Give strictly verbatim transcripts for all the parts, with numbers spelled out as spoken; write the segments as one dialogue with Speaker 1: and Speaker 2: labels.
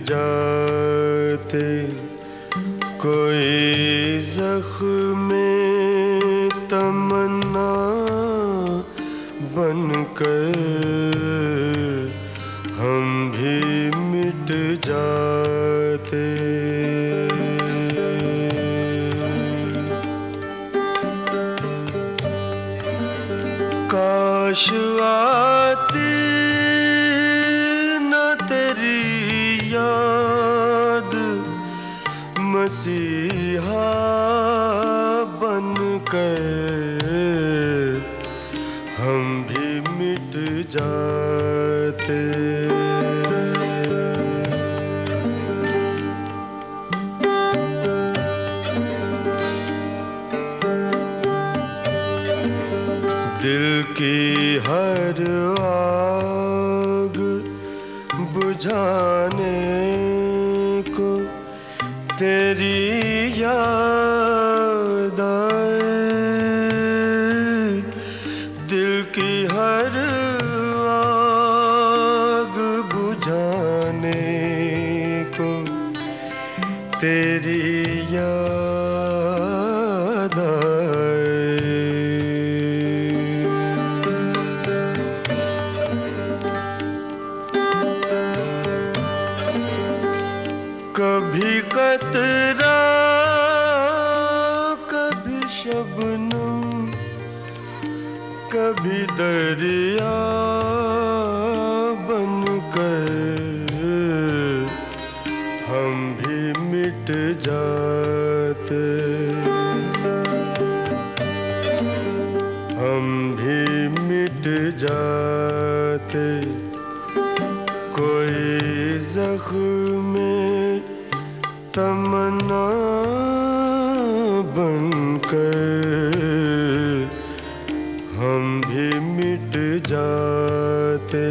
Speaker 1: जाते, कोई ज़ख्म तमन्ना बनकर हम भी मिट जाते। काश आती न तेरी याद, मसीहा बनकर हम भी मिट जाते। दिल की हर आग बुझाने को तेरी याद आए, दिल की हर आग बुझाने को तेरी याद आए। कभी कतरा कभी शबनम, कभी दरिया बनकर हम भी मिट जाते। हम भी मिट जाते, कोई ज़ख्म तमन्ना बनकर हम भी मिट जाते।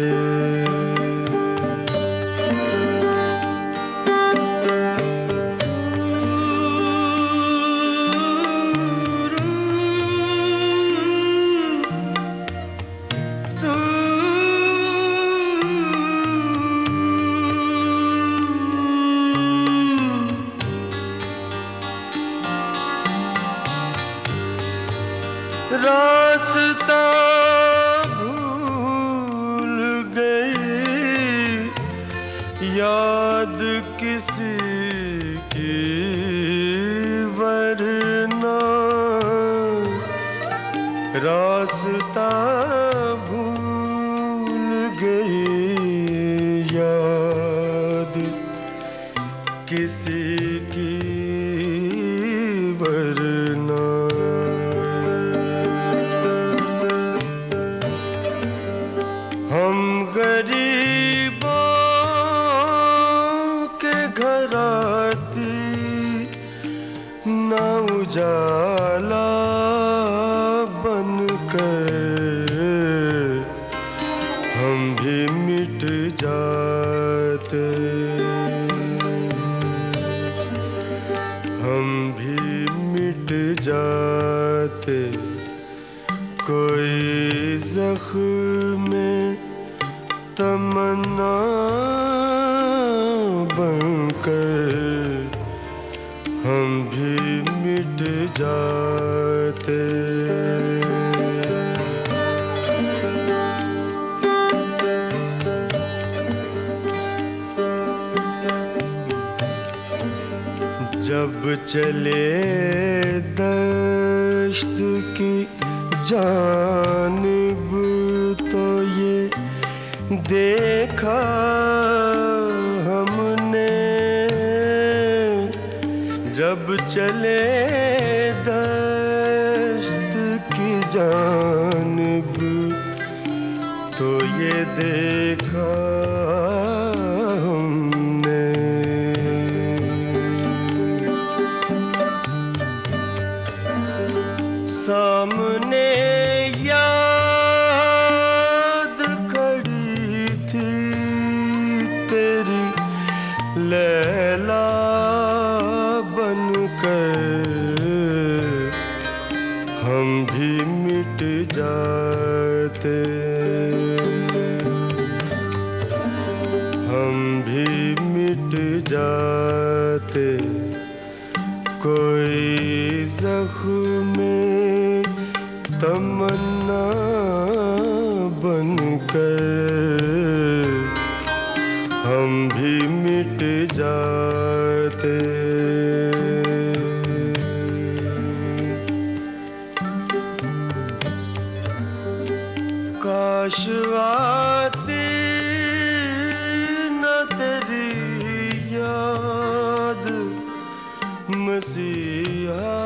Speaker 1: रास्ता भूल गई, याद किसी की वरना, रास्ता भूल गई, याद किसी की वरना। हम गरीबों के घर आती न उजाला बनकर हम भी मिट जाते। हम भी मिट जाते, कोई ज़ख्म तमन्ना बनकर हम भी मिट जाते। जब चले दश्त की जानिब तो ये देखा हमने, जब चले दश्त की जानिब तो ये देखा हमने। सामने याद खड़ी थी तेरी लैला बनकर हम भी मिट जाते। हम भी मिट कर हम भी मिट जाते। काश आती न तेरी याद मसीहा